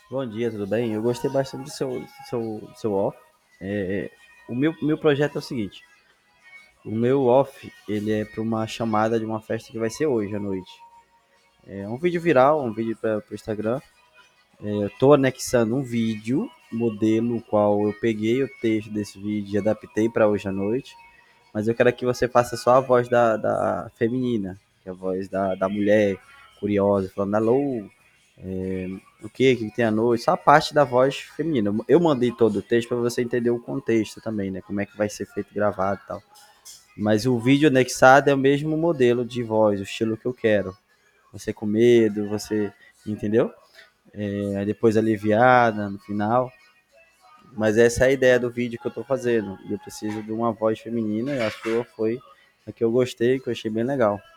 Bom dia, tudo bem? Eu gostei bastante do seu off. É, o meu projeto é o seguinte: o meu off ele é para uma chamada de uma festa que vai ser hoje à noite. É um vídeo viral, um vídeo para o Instagram. Eu estou anexando um vídeo modelo, o qual eu peguei o texto desse vídeo e adaptei para hoje à noite. Mas eu quero que você faça só a voz da feminina, que é a voz da mulher curiosa, falando alô, o que tem à noite, só a parte da voz feminina. Eu mandei todo o texto para você entender o contexto também, né? Como é que vai ser feito gravado e tal. Mas o vídeo anexado é o mesmo modelo de voz, o estilo que eu quero. Você com medo, você entendeu? Aí depois aliviada no final. Mas essa é a ideia do vídeo que eu tô fazendo. E eu preciso de uma voz feminina, e a sua foi a que eu gostei, que eu achei bem legal.